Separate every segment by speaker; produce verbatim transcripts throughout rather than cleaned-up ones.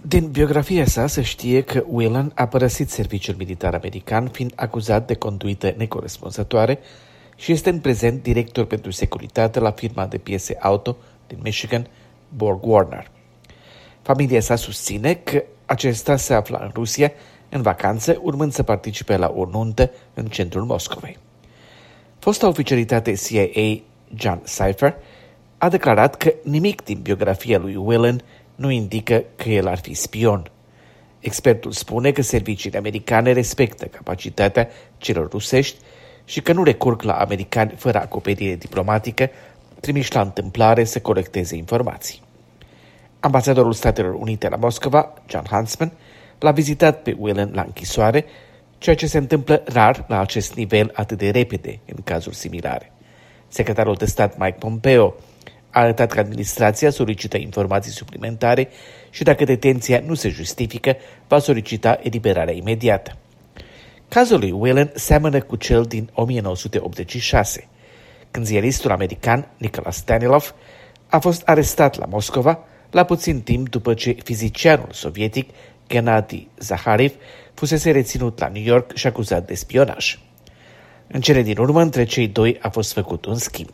Speaker 1: Din biografia sa se știe că Whelan a părăsit serviciul militar american fiind acuzat de conduită necorespunzătoare și este în prezent director pentru securitate la firma de piese auto din Michigan, Borg-Warner. Familia sa susține că acesta se afla în Rusia în vacanță, urmând să participe la o nuntă în centrul Moscovei. Fosta oficialitate C I A, John Cipher, a declarat că nimic din biografia lui Whelan nu indică că el ar fi spion. Expertul spune că serviciile americane respectă capacitatea celor rusești și că nu recurg la americani fără acoperire diplomatică, trimiși la întâmplare să colecteze informații. Ambasadorul Statelor Unite la Moscova, John Huntsman, l-a vizitat pe Whelan la închisoare, ceea ce se întâmplă rar la acest nivel atât de repede în cazuri similare. Secretarul de stat Mike Pompeo a arătat că administrația solicită informații suplimentare și dacă detenția nu se justifică, va solicita eliberarea imediată. Cazul lui Whelan seamănă cu cel din nouăsprezece optzeci și șase, când ziaristul american Nicholas Danilov a fost arestat la Moscova la puțin timp după ce fizicianul sovietic Gennady Zaharev fusese reținut la New York și acuzat de spionaj. În cele din urmă, între cei doi a fost făcut un schimb.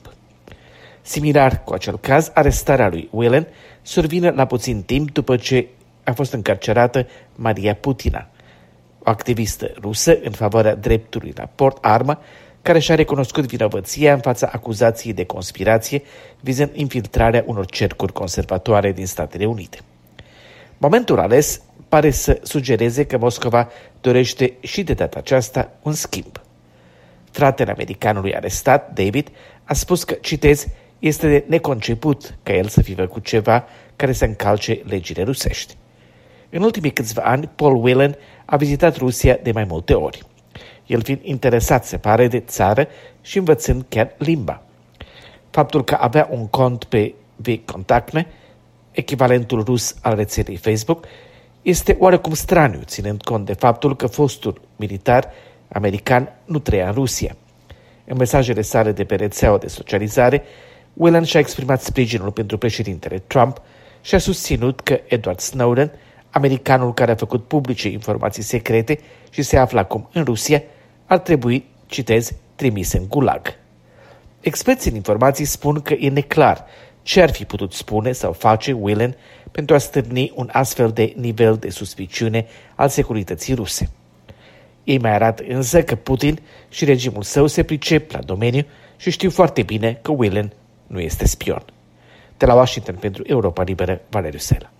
Speaker 1: Similar cu acel caz, arestarea lui Whelan survine la puțin timp după ce a fost încarcerată Maria Putina, o activistă rusă în favoarea dreptului la port-armă, care și-a recunoscut vinovăția în fața acuzației de conspirație vizând infiltrarea unor cercuri conservatoare din Statele Unite. Momentul ales pare să sugereze că Moscova dorește și de data aceasta un schimb. Fratele americanului arestat, David, a spus că, citez, este de neconceput ca el să fi făcut ceva care să încalce legile rusești. În ultimii câțiva ani, Paul Whelan a vizitat Rusia de mai multe ori. El fiind interesat, se pare, de țară și învățând chiar limba. Faptul că avea un cont pe VKontaktme, echivalentul rus al rețelei Facebook, este oarecum straniu, ținând cont de faptul că fostul militar american nu trăia în Rusia. În mesajele sale de pe rețeaua de socializare, Whelan și-a exprimat sprijinul pentru președintele Trump și a susținut că Edward Snowden, americanul care a făcut publice informații secrete și se află acum în Rusia, ar trebui, citez, trimis în gulag. Experții în informații spun că e neclar ce ar fi putut spune sau face Whelan pentru a stârni un astfel de nivel de suspiciune al securității ruse. Ei mai arată însă că Putin și regimul său se pricep la domeniu și știu foarte bine că Whelan nu este spion. De la Washington pentru Europa Liberă, Valeriu Sela.